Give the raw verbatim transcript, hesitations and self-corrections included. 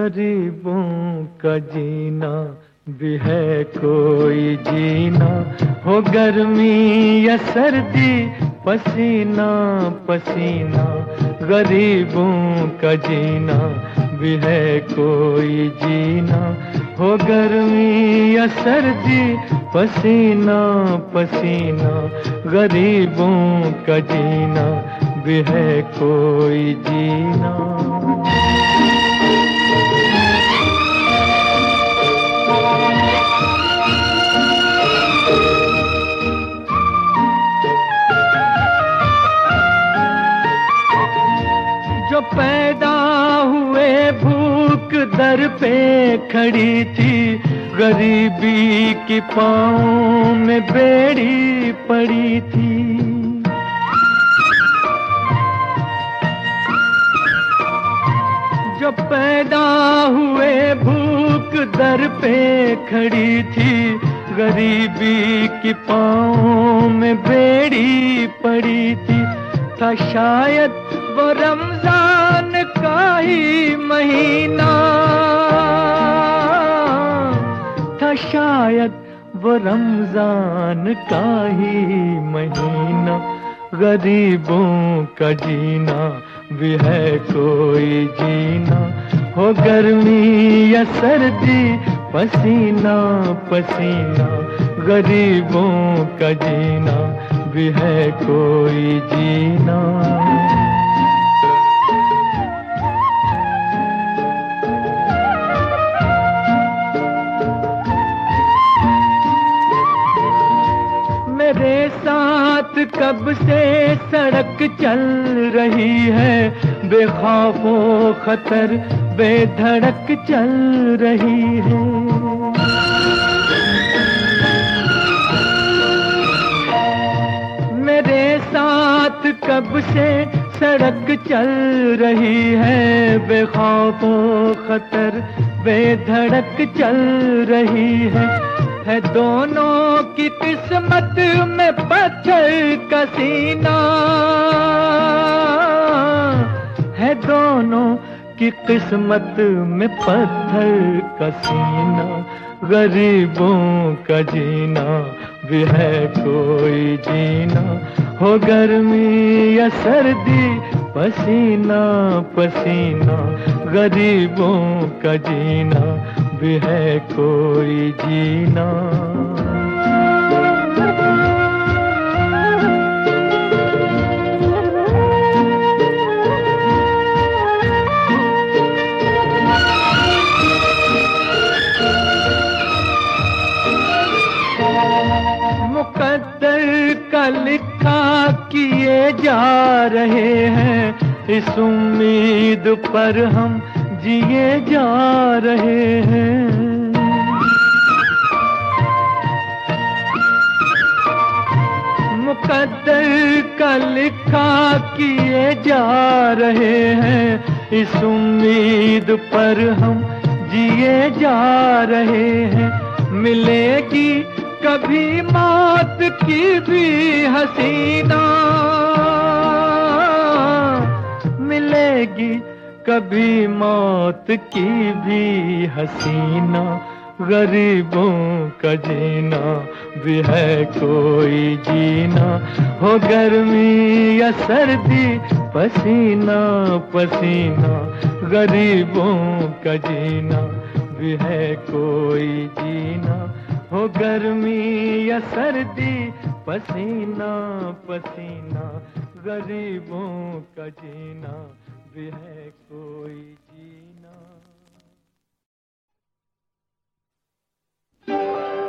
गरीबों का जीना भी है कोई जीना, हो गर्मी या सर्दी पसीना पसीना। गरीबों का जीना भी है कोई जीना, हो गर्मी या सर्दी पसीना पसीना। गरीबों का जीना भी है कोई जीना। जो पैदा हुए भूख दर पे खड़ी थी, गरीबी की पाँव में बेड़ी पड़ी थी। जो पैदा हुए भूख दर पे खड़ी थी, गरीबी की पाँव में बेड़ी पड़ी थी। था शायद वो रमजान का ही महीना, था शायद वो रमजान का ही महीना। गरीबों का जीना भी है कोई जीना, हो गर्मी या सर्दी पसीना पसीना। गरीबों का जीना भी है कोई जीना। मेरे साथ कब से सड़क चल रही है, बेखौफो खतर बेधड़क चल रही है। मेरे साथ कब से सड़क चल रही है, बेखौफो खतर बेधड़क चल रही है। है दोनों की किस्मत में पत्थर का सीना, है दोनों की किस्मत में पत्थर का सीना। गरीबों का जीना भी है कोई जीना, हो गर्मी या सर्दी पसीना पसीना। गरीबों का जीना भी है कोई जीना। मुकद्दर का लिखा किए जा रहे हैं, इस उम्मीद पर हम जिए जा रहे हैं। मुकद्दर का लिखा किए जा रहे हैं, इस उम्मीद पर हम जिए जा रहे हैं। मिलेगी कभी मौत की भी हसीना, मिलेगी कभी मौत की भी हसीना। गरीबों का जीना भी है कोई जीना, हो गर्मी या सर्दी पसीना पसीना। गरीबों का जीना भी है कोई जीना, हो गर्मी या सर्दी पसीना पसीना। गरीबों का जीना भी है कोई जीना।